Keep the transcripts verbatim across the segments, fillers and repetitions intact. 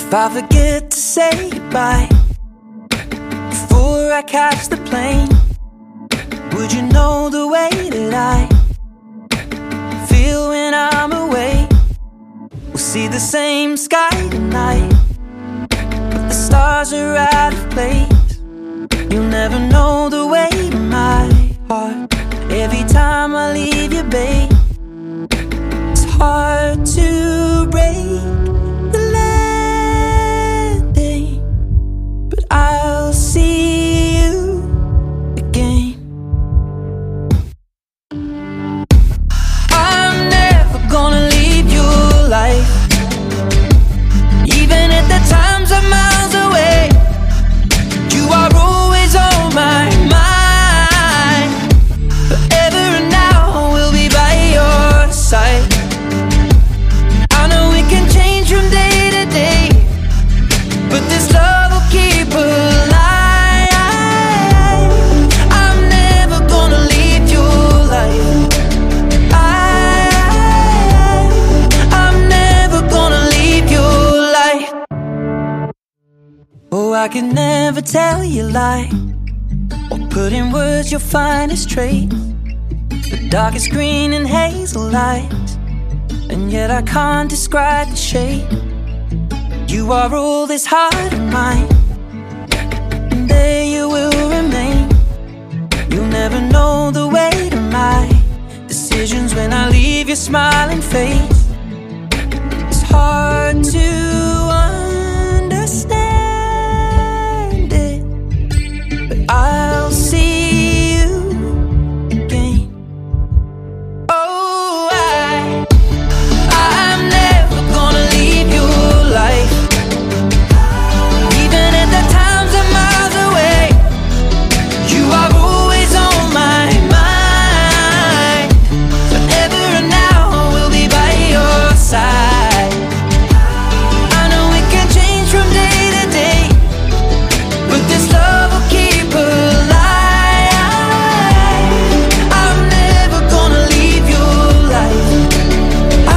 If I forget to say goodbye before I catch the plane, would you know the way that I feel when I'm away? We'll see the same sky tonight, but the stars are out of place. You'll never know the weight of my heart every time I leave you, babe. It's hard to break the landing, but I'll see you again. I'm never gonna leave your life, even at the times I'm miles away. You are always on my mind, forever and now we'll be by your side. I know we can change from day to day, but this love will keep alive. I'm never gonna leave your life. I, I'm never gonna leave your life. Oh, I can never tell you a lie, or put in words your finest trait, the darkest green and hazel lights, and yet I can't describe the shape. You are all this heart of mine, and there you will remain. You'll never know the weight of my decisions when I leave your smiling face. It's hard to understand it, but I'll see you again. Oh, I, I'm never gonna leave your life, even at the times I'm miles away. You are always on my mind, forever and now we'll be by your side. I know we can change from day to day, but this love will keep alive. I'm never gonna leave your life. I,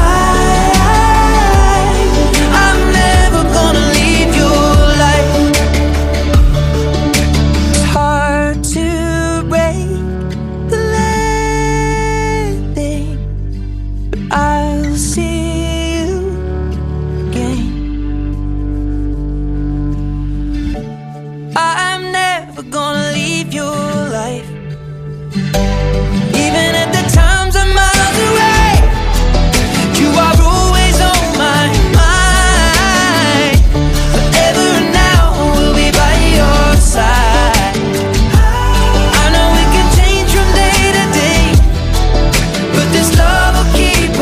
I'm never gonna leave your life. It's hard to break the landing, but I'll see you again. I'm never gonna leave your life, even at the times I'm miles away. You are always on my mind, forever and now we'll be by your side. I know we can change from day to day, but this love will keep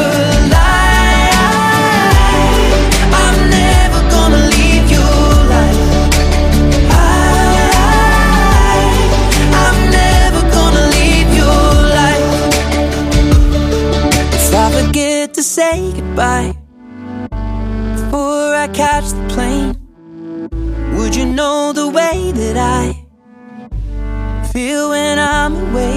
alive. I'm never gonna leave your life. I, I'm never gonna leave your life. If I forget to say goodbye before I catch the plane, would you know the way that I feel when I'm away?